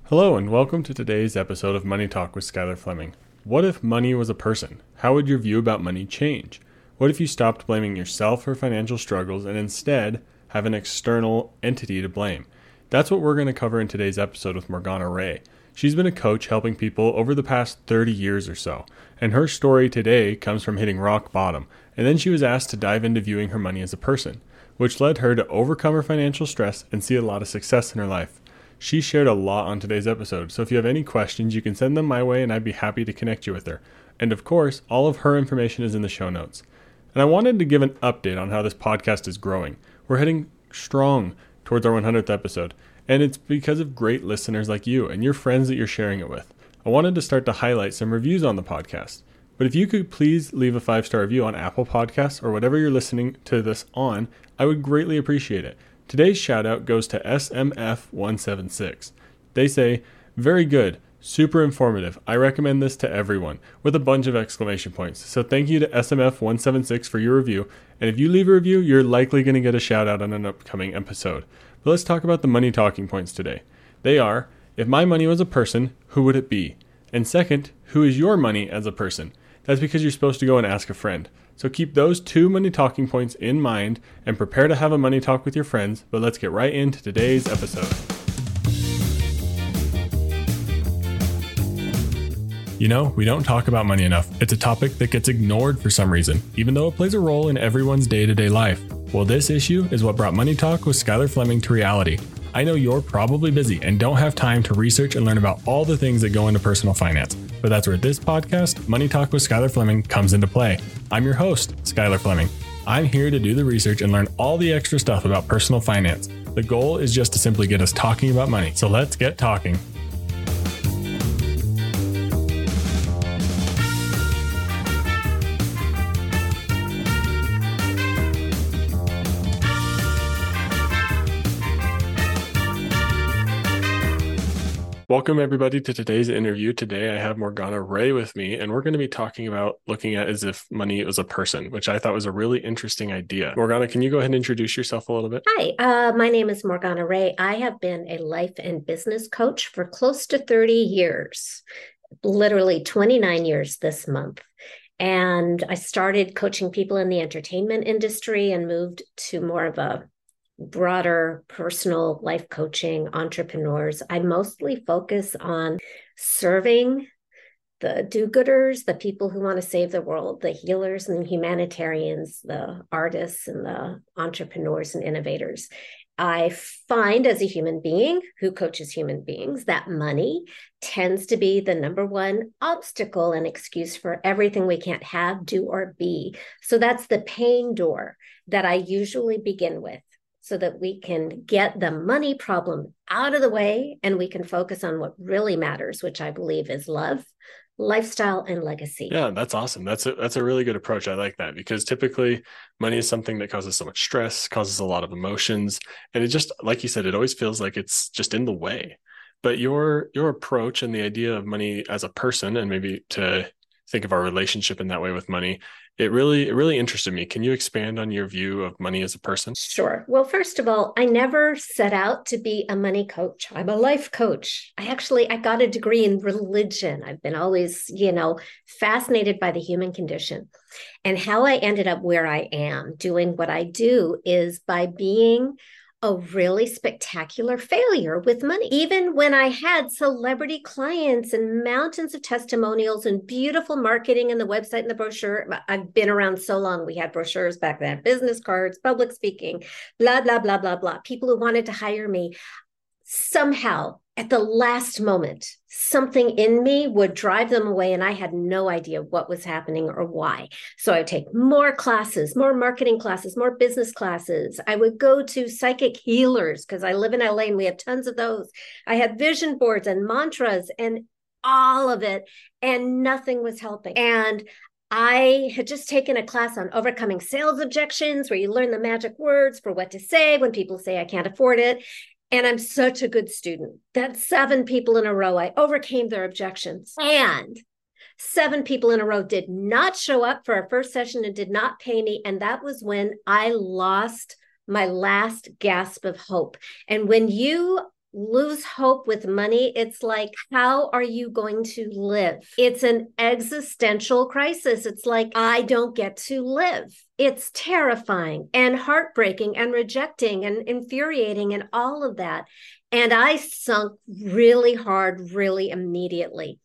Hello and welcome to today's episode of Money Talk with Skylar Fleming. What if money was a person? How would your view about money change? What if you stopped blaming yourself for financial struggles and instead have an external entity to blame? That's what we're going to cover in today's episode with Morgana Ray. She's been a coach helping people over the past 30 years or so, and her story today comes from hitting rock bottom, and then she was asked to dive into viewing her money as a person, which led her to overcome her financial stress and see a lot of success in her life. She shared a lot on today's episode, so if you have any questions, you can send them my way and I'd be happy to connect you with her. And of course, all of her information is in the show notes. And I wanted to give an update on how this podcast is growing. We're heading strong towards our 100th episode, and it's because of great listeners like you and your friends that you're sharing it with. I wanted to start to highlight some reviews on the podcast. But if you could please leave a 5-star review on Apple Podcasts or whatever you're listening to this on, I would greatly appreciate it. Today's shout out goes to SMF176. They say, very good, super informative. I recommend this to everyone, with a bunch of exclamation points. So thank you to SMF176 for your review. And if you leave a review, you're likely going to get a shout out on an upcoming episode. But let's talk about the money talking points today. They are, if my money was a person, who would it be? And second, who is your money as a person? That's because you're supposed to go and ask a friend. So keep those two money talking points in mind and prepare to have a money talk with your friends, but let's get right into today's episode. You know, we don't talk about money enough. It's a topic that gets ignored for some reason, even though it plays a role in everyone's day-to-day life. Well, this issue is what brought Money Talk with Skylar Fleming to reality. I know you're probably busy and don't have time to research and learn about all the things that go into personal finance, but that's where this podcast, Money Talk with Skylar Fleming, comes into play. I'm your host, Skylar Fleming. I'm here to do the research and learn all the extra stuff about personal finance. The goal is just to simply get us talking about money. So let's get talking. Welcome everybody to today's interview. Today I have Morgana Ray with me, and we're going to be talking about looking at as if money was a person, which I thought was a really interesting idea. Morgana, can you go ahead and introduce yourself a little bit? Hi, my name is Morgana Ray. I have been a life and business coach for close to 30 years, literally 29 years this month. And I started coaching people in the entertainment industry and moved to more of a broader personal life coaching, entrepreneurs. I mostly focus on serving the do-gooders, the people who want to save the world, the healers and the humanitarians, the artists and the entrepreneurs and innovators. I find as a human being who coaches human beings that money tends to be the number one obstacle and excuse for everything we can't have, do, or be. So that's the pain door that I usually begin with, so that we can get the money problem out of the way and we can focus on what really matters, which I believe is love, lifestyle, and legacy. Yeah, that's awesome. That's a really good approach. I like that because typically money is something that causes so much stress, causes a lot of emotions. And it just, like you said, it always feels like it's just in the way. But your approach and the idea of money as a person, and maybe to think of our relationship in that way with money, it really interested me. Can you expand on your view of money as a person? Sure. Well, first of all, I never set out to be a money coach. I'm a life coach. I got a degree in religion. I've been always, fascinated by the human condition. And how I ended up where I am doing what I do is by being a really spectacular failure with money. Even when I had celebrity clients and mountains of testimonials and beautiful marketing and the website and the brochure, I've been around so long. We had brochures back then, business cards, public speaking, blah, blah, blah, blah, blah. People who wanted to hire me. Somehow, at the last moment, something in me would drive them away, and I had no idea what was happening or why. So I would take more classes, more marketing classes, more business classes. I would go to psychic healers because I live in LA and we have tons of those. I had vision boards and mantras and all of it, and nothing was helping. And I had just taken a class on overcoming sales objections where you learn the magic words for what to say when people say, I can't afford it. And I'm such a good student that 7 people in a row, I overcame their objections. And 7 people in a row did not show up for our first session and did not pay me. And that was when I lost my last gasp of hope. And when you lose hope with money, it's like, how are you going to live? It's an existential crisis. It's like, I don't get to live. It's terrifying and heartbreaking and rejecting and infuriating and all of that. And I sunk really hard, really immediately.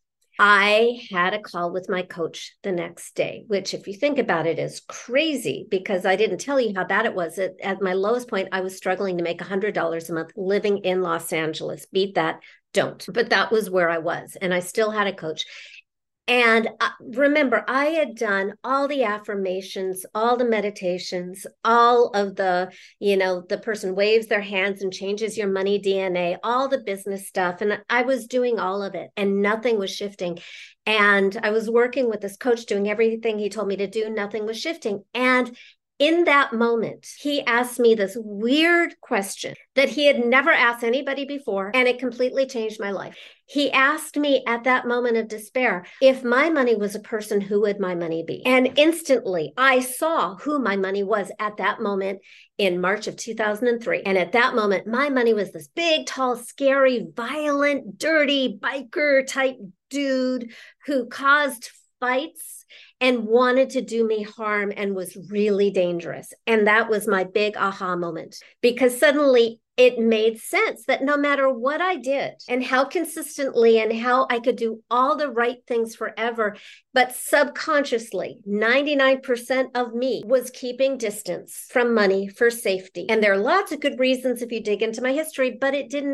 I had a call with my coach the next day, which, if you think about it, is crazy because I didn't tell you how bad it was. At my lowest point, I was struggling to make $100 a month living in Los Angeles. Beat that, don't. But that was where I was. And I still had a coach. And remember, I had done all the affirmations, all the meditations, all of the, the person waves their hands and changes your money DNA, all the business stuff. And I was doing all of it and nothing was shifting. And I was working with this coach doing everything he told me to do. Nothing was shifting. And in that moment, he asked me this weird question that he had never asked anybody before, and it completely changed my life. He asked me at that moment of despair, if my money was a person, who would my money be? And instantly, I saw who my money was at that moment in March of 2003. And at that moment, my money was this big, tall, scary, violent, dirty biker type dude who caused fights and wanted to do me harm and was really dangerous. And that was my big aha moment, because suddenly it made sense that no matter what I did and how consistently and how I could do all the right things forever, but subconsciously, 99% of me was keeping distance from money for safety. And there are lots of good reasons if you dig into my history, but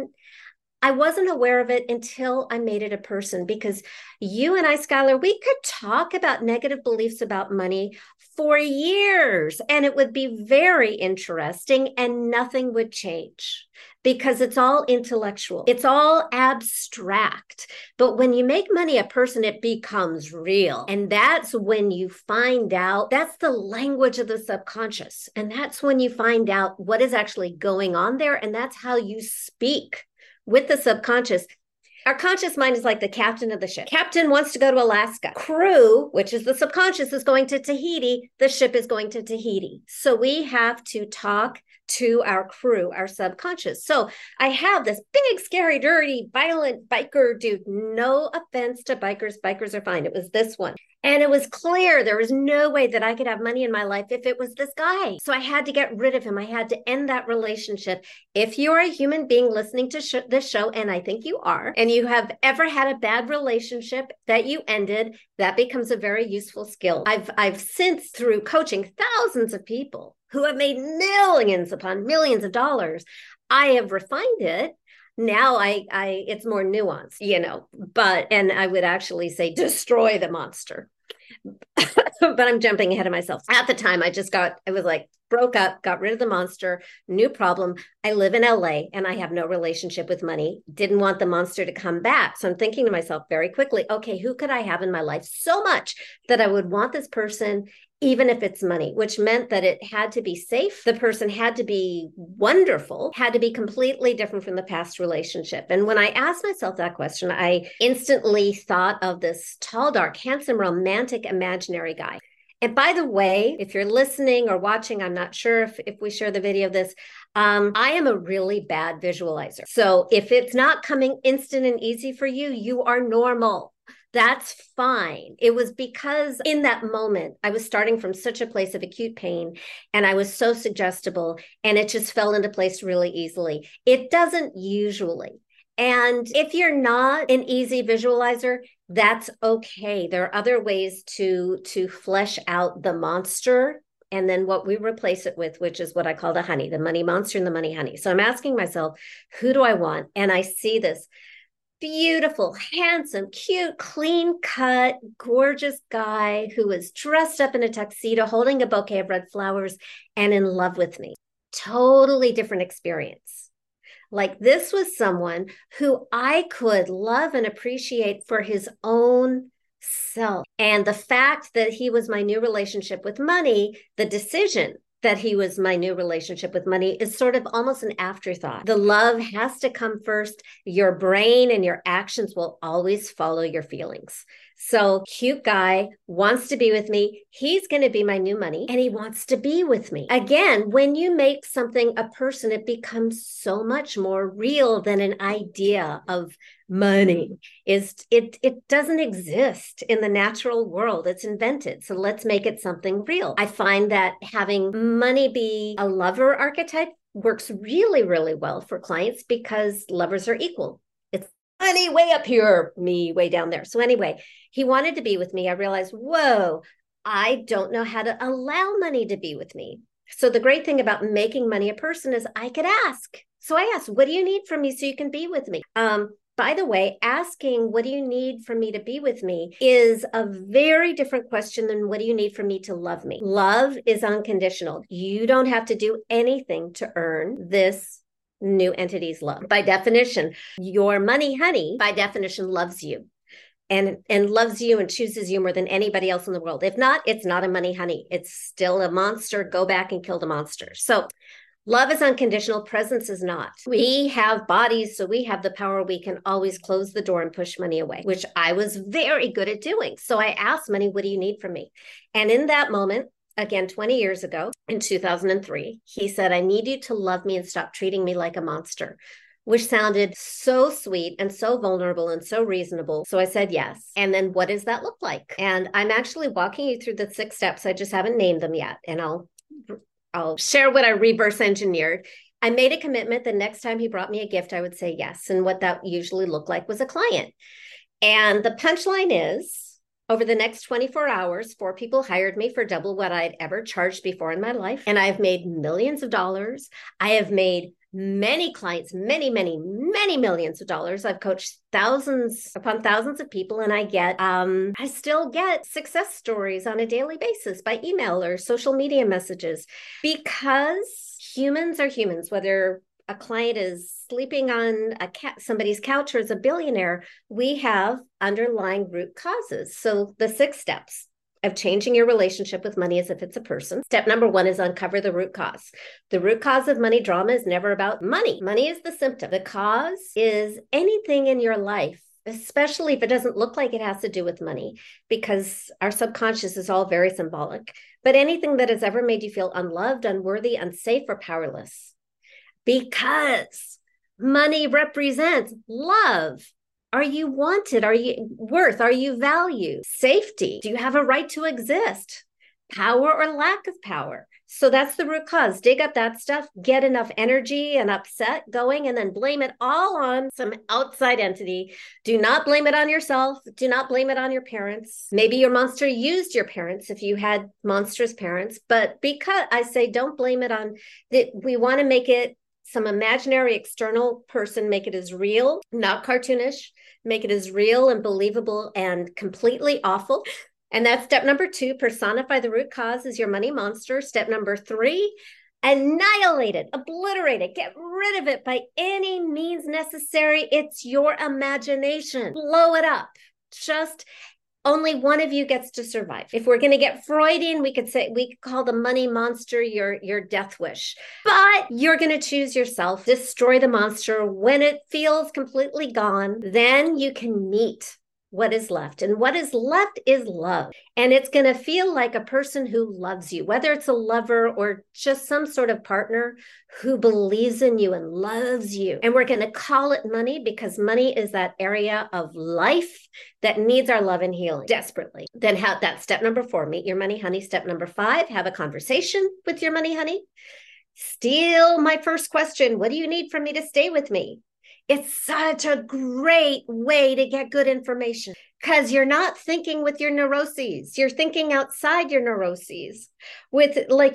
I wasn't aware of it until I made it a person, because you and I, Skylar, we could talk about negative beliefs about money for years and it would be very interesting and nothing would change because it's all intellectual. It's all abstract. But when you make money a person, it becomes real. And that's when you find out, that's the language of the subconscious. And that's when you find out what is actually going on there. And that's how you speak with the subconscious. Our conscious mind is like the captain of the ship. Captain wants to go to Alaska. Crew, which is the subconscious, is going to Tahiti. The ship is going to Tahiti. So we have to talk to our crew, our subconscious. So I have this big, scary, dirty, violent biker dude. No offense to bikers. Bikers are fine. It was this one. And it was clear there was no way that I could have money in my life if it was this guy. So I had to get rid of him. I had to end that relationship. If you are a human being listening to this show, and I think you are, and you have ever had a bad relationship that you ended, that becomes a very useful skill. I've since, through coaching thousands of people who have made millions upon millions of dollars, I have refined it. Now it's more nuanced, and I would actually say destroy the monster. But I'm jumping ahead of myself. At the time, I was like, broke up, got rid of the monster, new problem. I live in LA and I have no relationship with money. Didn't want the monster to come back. So I'm thinking to myself very quickly, okay, who could I have in my life so much that I would want this person, even if it's money, which meant that it had to be safe. The person had to be wonderful, had to be completely different from the past relationship. And when I asked myself that question, I instantly thought of this tall, dark, handsome, romantic, imaginary guy. And by the way, if you're listening or watching, I'm not sure if we share the video of this, I am a really bad visualizer. So if it's not coming instant and easy for you, you are normal. That's fine. It was because in that moment, I was starting from such a place of acute pain and I was so suggestible and it just fell into place really easily. It doesn't usually. And if you're not an easy visualizer, that's okay. There are other ways to flesh out the monster and then what we replace it with, which is what I call the honey, the money monster and the money honey. So I'm asking myself, who do I want? And I see this beautiful, handsome, cute, clean cut, gorgeous guy who is dressed up in a tuxedo, holding a bouquet of red flowers and in love with me. Totally different experience. Like this was someone who I could love and appreciate for his own self. And the fact that he was my new relationship with money, the decision that he was my new relationship with money is sort of almost an afterthought. The love has to come first. Your brain and your actions will always follow your feelings. So cute guy wants to be with me. He's going to be my new money and he wants to be with me. Again, when you make something a person, it becomes so much more real than an idea of money. It doesn't exist in the natural world. It's invented. So let's make it something real. I find that having money be a lover archetype works really, really well for clients because lovers are equal. Money way up here, me way down there. So anyway, he wanted to be with me. I realized, whoa, I don't know how to allow money to be with me. So the great thing about making money a person is I could ask. So I asked, what do you need from me so you can be with me? By the way, asking what do you need from me to be with me is a very different question than what do you need from me to love me? Love is unconditional. You don't have to do anything to earn this new entity's love. By definition, your money honey, by definition, loves you and loves you and chooses you more than anybody else in the world. If not, it's not a money honey. It's still a monster. Go back and kill the monster. So love is unconditional. Presence is not. We have bodies, so we have the power. We can always close the door and push money away, which I was very good at doing. So I asked money, what do you need from me? And in that moment, again, 20 years ago, in 2003, he said, I need you to love me and stop treating me like a monster, which sounded so sweet and so vulnerable and so reasonable. So I said yes. And then what does that look like? And I'm actually walking you through the 6 steps. I just haven't named them yet. And I'll share what I reverse engineered. I made a commitment the next time he brought me a gift, I would say yes. And what that usually looked like was a client. And the punchline is, over the next 24 hours, 4 people hired me for double what I'd ever charged before in my life. And I've made millions of dollars. I have made many clients, many millions of dollars. I've coached thousands upon thousands of people. And I still get success stories on a daily basis by email or social media messages because humans are humans, whether a client is sleeping on somebody's couch or is a billionaire, we have underlying root causes. So the 6 steps of changing your relationship with money as if it's a person. Step number 1 is uncover the root cause. The root cause of money drama is never about money. Money is the symptom. The cause is anything in your life, especially if it doesn't look like it has to do with money, because our subconscious is all very symbolic. But anything that has ever made you feel unloved, unworthy, unsafe, or powerless. Because money represents love. Are you wanted? Are you worth? Are you valued? Safety. Do you have a right to exist? Power or lack of power. So that's the root cause. Dig up that stuff, get enough energy and upset going, and then blame it all on some outside entity. Do not blame it on yourself. Do not blame it on your parents. Maybe your monster used your parents if you had monstrous parents, but because I say don't blame it on that, we want to make it some imaginary external person, make it as real, not cartoonish, make it as real and believable and completely awful. And that's step number 2, personify the root cause as your money monster. Step number 3, annihilate it, obliterate it, get rid of it by any means necessary. It's your imagination. Blow it up. Just only one of you gets to survive. If we're going to get Freudian, we could call the money monster your death wish. But you're going to choose yourself, destroy the monster. When it feels completely gone, then you can meet what is left. And what is left is love. And it's going to feel like a person who loves you, whether it's a lover or just some sort of partner who believes in you and loves you. And we're going to call it money because money is that area of life that needs our love and healing desperately. Then that's step number 4, meet your money honey. Step number 5, have a conversation with your money honey. Steal my first question. What do you need from me to stay with me? It's such a great way to get good information because you're not thinking with your neuroses. You're thinking outside your neuroses with like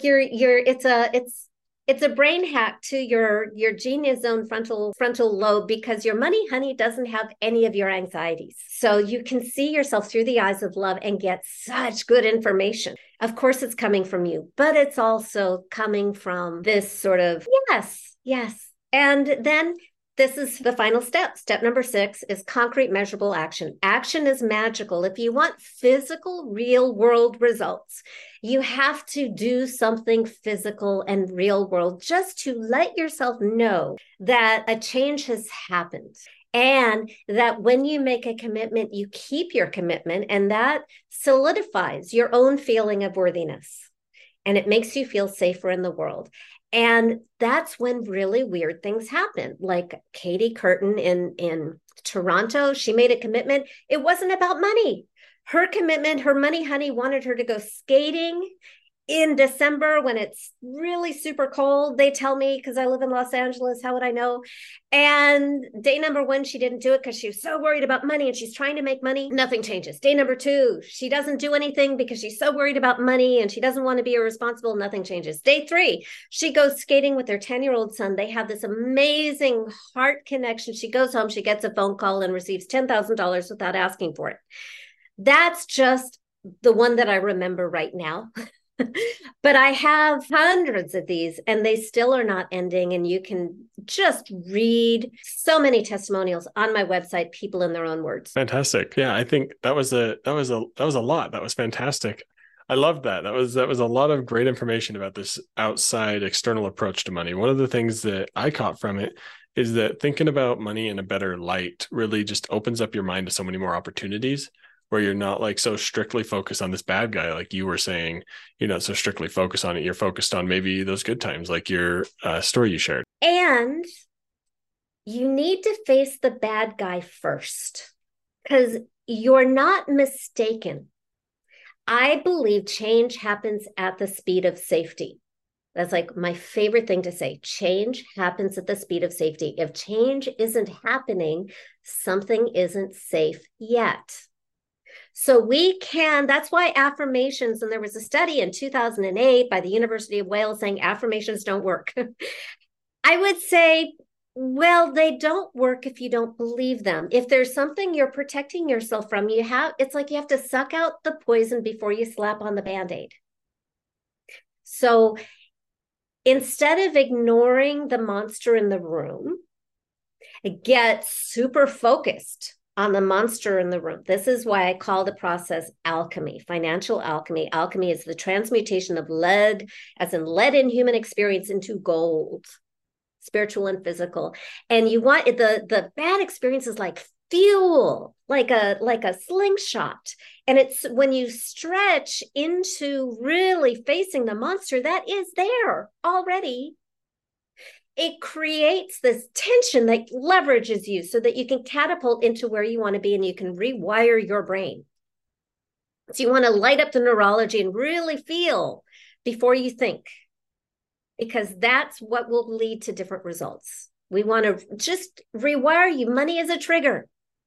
it's a brain hack to your genius zone frontal lobe because your money honey doesn't have any of your anxieties. So you can see yourself through the eyes of love and get such good information. Of course, it's coming from you, but it's also coming from this sort of yes. And then this is the final step. Step number 6 is concrete, measurable action. Action is magical. If you want physical, real world results, you have to do something physical and real world just to let yourself know that a change has happened. And that when you make a commitment, you keep your commitment, and that solidifies your own feeling of worthiness. And it makes you feel safer in the world. And that's when really weird things happen. Like Katie Curtin in Toronto, she made a commitment. It wasn't about money. Her commitment, her money honey wanted her to go skating in December when it's really super cold. They tell me, because I live in Los Angeles, how would I know? And day number one, she didn't do it because she was so worried about money and she's trying to make money. Nothing changes. Day number two, she doesn't do anything because she's so worried about money and she doesn't want to be irresponsible. Nothing changes. Day three, she goes skating with her 10-year-old son. They have this amazing heart connection. She goes home, she gets a phone call and receives $10,000 without asking for it. That's just the one that I remember right now. But I have hundreds of these and they still are not ending. And you can just read so many testimonials on my website, people in their own words. Fantastic. Yeah, I think that was a lot. That was fantastic. I loved that. That was a lot of great information about this outside external approach to money. One of the things that I caught from it is that thinking about money in a better light really just opens up your mind to so many more opportunities, where you're not like so strictly focused on this bad guy, like you were saying. You're not so strictly focused on it. You're focused on maybe those good times, like your story you shared. And you need to face the bad guy first, because you're not mistaken. I believe change happens at the speed of safety. That's like my favorite thing to say. Change happens at the speed of safety. If change isn't happening, something isn't safe yet. So that's why affirmations, and there was a study in 2008 by the University of Wales saying affirmations don't work. I would say, well, they don't work if you don't believe them. If there's something you're protecting yourself from, it's like you have to suck out the poison before you slap on the Band-Aid. So instead of ignoring the monster in the room, get super focused on the monster in the room. This is why I call the process alchemy, financial alchemy. Alchemy is the transmutation of lead, as in lead in human experience, into gold, spiritual and physical. And you want the bad experience is like fuel, like a slingshot. And it's when you stretch into really facing the monster that is there already, it creates this tension that leverages you so that you can catapult into where you want to be and you can rewire your brain. So you want to light up the neurology and really feel before you think, because that's what will lead to different results. We want to just rewire you. Money is a trigger.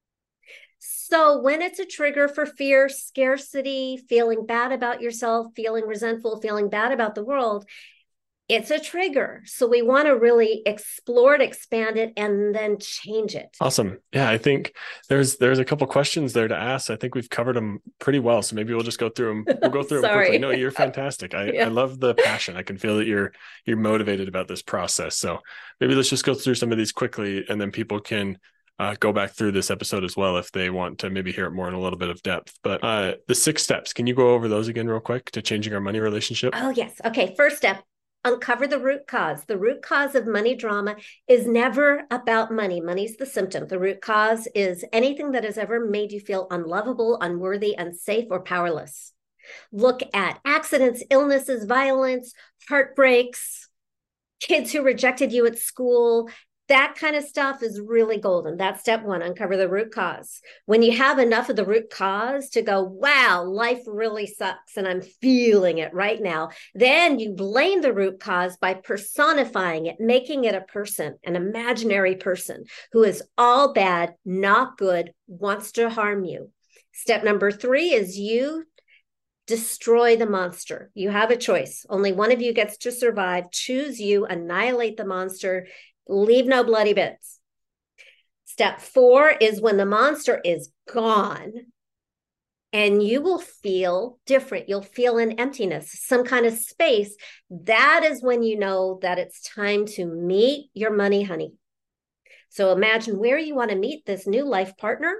So when it's a trigger for fear, scarcity, feeling bad about yourself, feeling resentful, feeling bad about the world, it's a trigger. So we want to really explore it, expand it, and then change it. Awesome. Yeah, I think there's a couple questions there to ask. I think we've covered them pretty well. So maybe we'll just go through them. We'll go through them quickly. No, you're fantastic. I love the passion. I can feel that you're motivated about this process. So maybe let's just go through some of these quickly, and then people can go back through this episode as well if they want to maybe hear it more in a little bit of depth. But the 6 steps, can you go over those again real quick to changing our money relationship? Oh, yes. Okay. First step, uncover the root cause. The root cause of money drama is never about money. Money's the symptom. The root cause is anything that has ever made you feel unlovable, unworthy, unsafe, or powerless. Look at accidents, illnesses, violence, heartbreaks, kids who rejected you at school. That kind of stuff is really golden. That's step 1, uncover the root cause. When you have enough of the root cause to go, wow, life really sucks and I'm feeling it right now, then you blame the root cause by personifying it, making it a person, an imaginary person who is all bad, not good, wants to harm you. Step number 3 is you destroy the monster. You have a choice. Only one of you gets to survive. Choose you, annihilate the monster. Leave no bloody bits. Step 4 is when the monster is gone and you will feel different. You'll feel an emptiness, some kind of space. That is when you know that it's time to meet your money honey. So imagine where you want to meet this new life partner.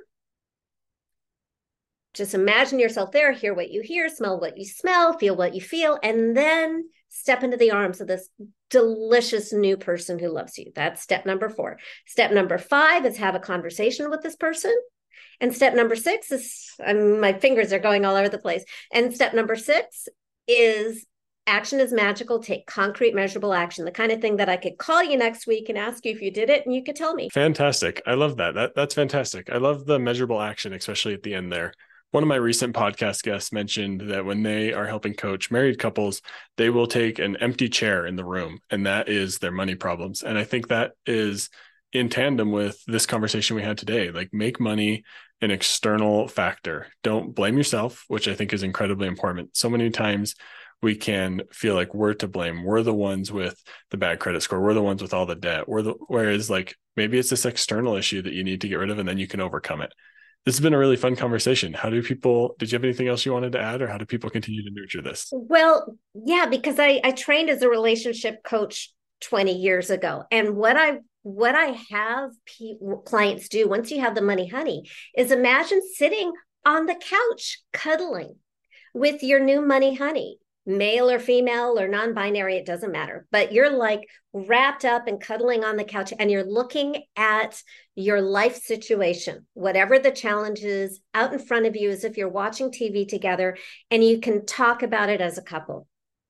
Just imagine yourself there, hear what you hear, smell what you smell, feel what you feel, and then step into the arms of this delicious new person who loves you. That's step number 4. Step number 5 is have a conversation with this person. And step number 6 is, my fingers are going all over the place. And step number 6 is action is magical. Take concrete, measurable action, the kind of thing that I could call you next week and ask you if you did it and you could tell me. Fantastic. I love that. That's fantastic. I love the measurable action, especially at the end there. One of my recent podcast guests mentioned that when they are helping coach married couples, they will take an empty chair in the room, and that is their money problems. And I think that is in tandem with this conversation we had today. Like, make money an external factor. Don't blame yourself, which I think is incredibly important. So many times we can feel like we're to blame. We're the ones with the bad credit score. We're the ones with all the debt. Whereas like maybe it's this external issue that you need to get rid of, and then you can overcome it. This has been a really fun conversation. Did you have anything else you wanted to add, or how do people continue to nurture this? Well, yeah, because I trained as a relationship coach 20 years ago. And what I have clients do once you have the money honey is imagine sitting on the couch, cuddling with your new money honey. Male or female or non-binary, it doesn't matter, but you're like wrapped up and cuddling on the couch, and you're looking at your life situation, whatever the challenge is out in front of you, as if you're watching TV together, and you can talk about it as a couple.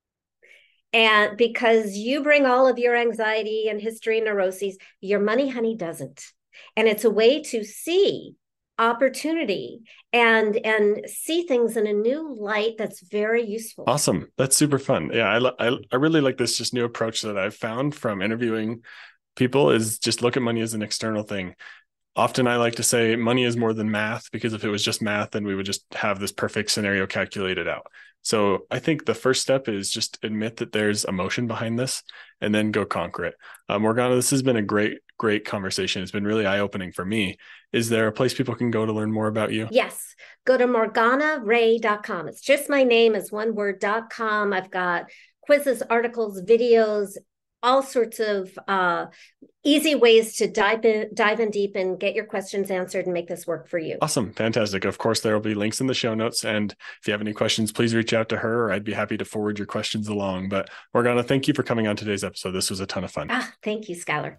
And because you bring all of your anxiety and history and neuroses, your money honey doesn't. And it's a way to see opportunity and see things in a new light that's very useful. Awesome. That's super fun. Yeah, I really like this just new approach that I've found from interviewing people, is just look at money as an external thing. Often I like to say money is more than math, because if it was just math, then we would just have this perfect scenario calculated out. So I think the first step is just admit that there's emotion behind this, and then go conquer it. Morgana, this has been a great conversation. It's been really eye-opening for me. Is there a place people can go to learn more about you? Yes. Go to morganaray.com. It's just my name as one word.com. I've got quizzes, articles, videos, all sorts of easy ways to dive in deep and get your questions answered and make this work for you. Awesome. Fantastic. Of course, there will be links in the show notes. And if you have any questions, please reach out to her, or I'd be happy to forward your questions along. But Morgana, thank you for coming on today's episode. This was a ton of fun. Thank you, Skylar.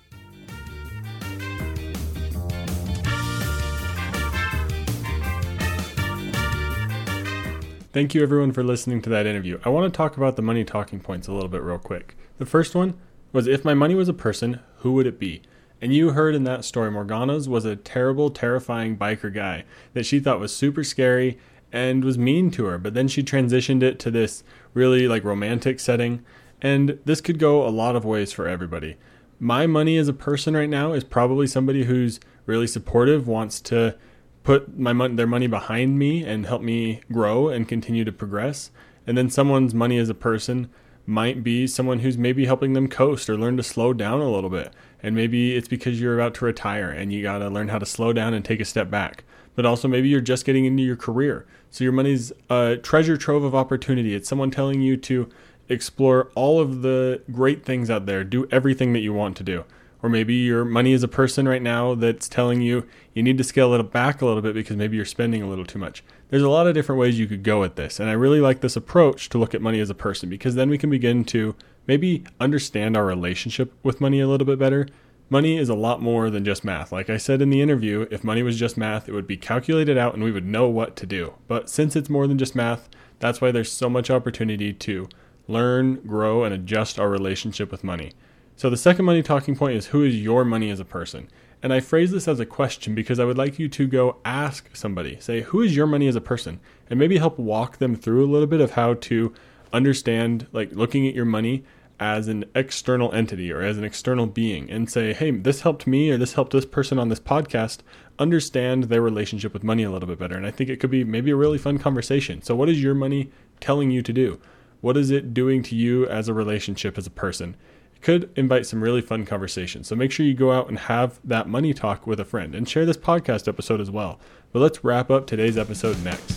Thank you everyone for listening to that interview. I want to talk about the money talking points a little bit real quick. The first one was, if my money was a person, who would it be? And you heard in that story, Morgana's was a terrible, terrifying biker guy that she thought was super scary and was mean to her. But then she transitioned it to this really like romantic setting. And this could go a lot of ways for everybody. My money as a person right now is probably somebody who's really supportive, wants to put their money behind me and help me grow and continue to progress. And then someone's money as a person might be someone who's maybe helping them coast or learn to slow down a little bit. And maybe it's because you're about to retire and you got to learn how to slow down and take a step back. But also maybe you're just getting into your career. So your money's a treasure trove of opportunity. It's someone telling you to explore all of the great things out there, do everything that you want to do. Or maybe your money is a person right now that's telling you need to scale it back a little bit because maybe you're spending a little too much. There's a lot of different ways you could go with this. And I really like this approach to look at money as a person, because then we can begin to maybe understand our relationship with money a little bit better. Money is a lot more than just math. Like I said in the interview, if money was just math, it would be calculated out and we would know what to do. But since it's more than just math, that's why there's so much opportunity to learn, grow, and adjust our relationship with money. So the second money talking point is, who is your money as a person? And I phrase this as a question because I would like you to go ask somebody, say, who is your money as a person? And maybe help walk them through a little bit of how to understand, like looking at your money as an external entity or as an external being, and say, hey, this helped me or this helped this person on this podcast understand their relationship with money a little bit better. And I think it could be maybe a really fun conversation. So what is your money telling you to do? What is it doing to you as a relationship, as a person? Could invite some really fun conversations. So make sure you go out and have that money talk with a friend and share this podcast episode as well. But let's wrap up today's episode next.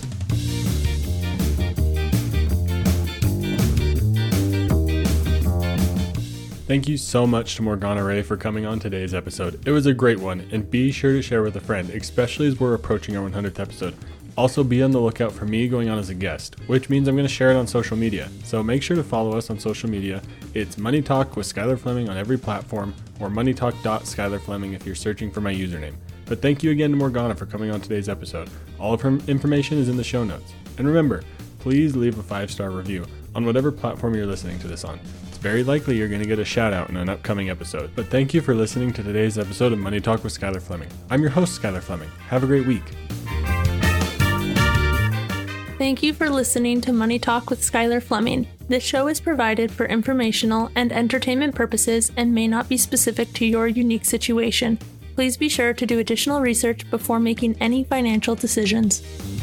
Thank you so much to Morgana Ray for coming on today's episode. It was a great one, and be sure to share with a friend, especially as we're approaching our 100th episode. Also, be on the lookout for me going on as a guest, which means I'm going to share it on social media. So make sure to follow us on social media. It's Money Talk with Skylar Fleming on every platform, or moneytalk.skylarfleming if you're searching for my username. But thank you again to Morgana for coming on today's episode. All of her information is in the show notes. And remember, please leave a 5-star review on whatever platform you're listening to this on. It's very likely you're going to get a shout out in an upcoming episode. But thank you for listening to today's episode of Money Talk with Skylar Fleming. I'm your host, Skylar Fleming. Have a great week. Thank you for listening to Money Talk with Skylar Fleming. This show is provided for informational and entertainment purposes and may not be specific to your unique situation. Please be sure to do additional research before making any financial decisions.